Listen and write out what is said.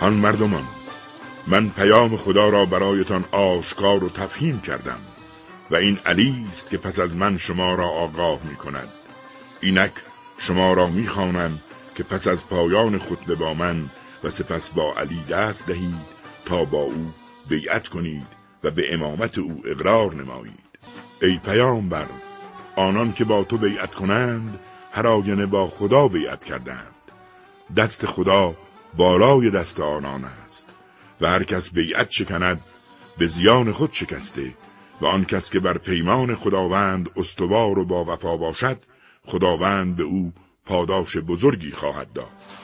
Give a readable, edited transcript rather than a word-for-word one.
هان مردمان، من پیام خدا را برایتان آشکار و تفهیم کردم و این علی است که پس از من شما را آگاه می کند. اینک شما را می خوانم که پس از پایان خطبه با من و سپس با علی دست دهید تا با او بیعت کنید و به امامت او اقرار نمایید. ای پیامبر، آنان که با تو بیعت کنند هر آینه با خدا بیعت کردند. دست خدا بالای دست آنان است و هر کس بیعت شکند به زیان خود شکسته و آن کس که بر پیمان خداوند استوار و با وفا باشد خداوند به او پاداش بزرگی خواهد داد.